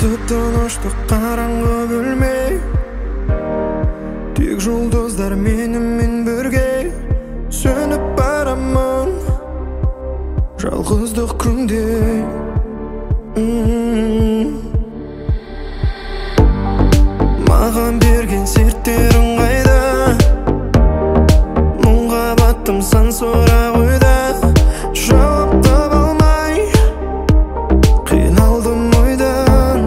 Тып-тыныштық қараңғы бөлме, тек жұлдыздар менімен бірге. Сөніп барамын жалғыздық күнде. Маған берген серттерің қайда? Мұңға баттым сан сұрақ ойда. Жауап таба алмай қиналдым ойдан.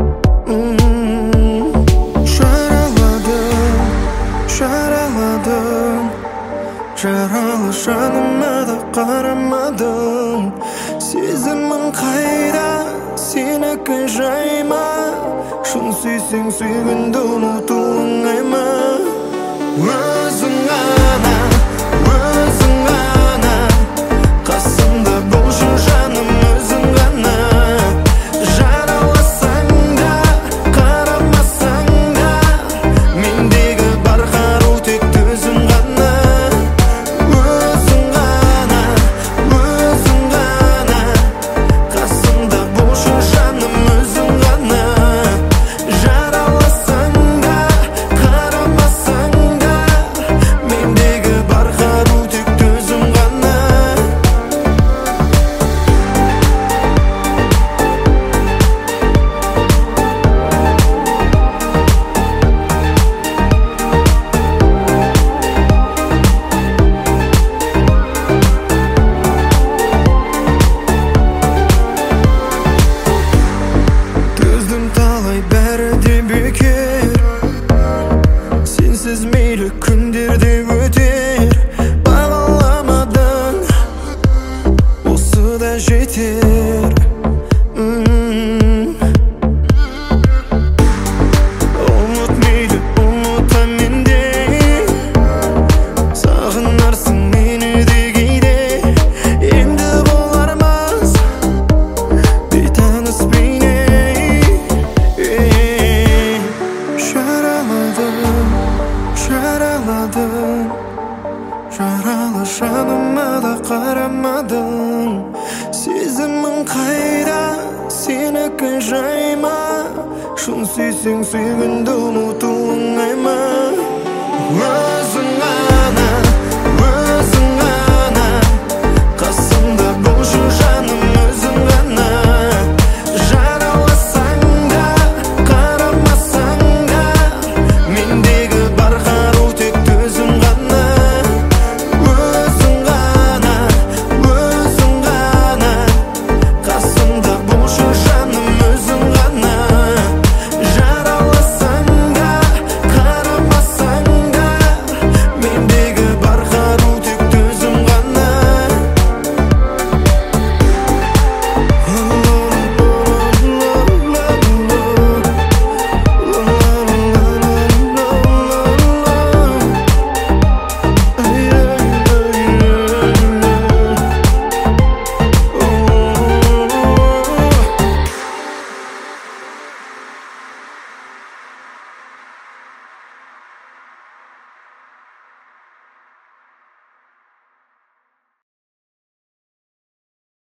Жараладым, жаралы жаныма да қарамадым. Сезімің қайда, сенікі жай ма? Шын сүйсең сүйгенді ұмыту оңай ма? Өзің ғана, өзің ғана қасымда болшы жаным, өзің ғана. Жараласаң да, қарамасаң да, мендегі бар қару тек төзім ғана. Өзің ғана, өзің ғана қасымда болшы жаным, өзің ғана. Жараласаң да, қарамасаң да, мендегі бар қару тек төзім ғана. Төздім талай, бәрі де бекер. Сенсіз мейлі күндер де өтер. Бағаламадың, осы да жетер. Ұмыт мейлі, ұмыта менде. Сағынарсың мені де кейде. Енді болармыз бейтаныс бейне. Жараладым, жараладым, жаралы жаныма да қарамадың. Сезімің қайда, сенікі жай ма? Шын сүйсең сүйгенді ұмыту оңай ма?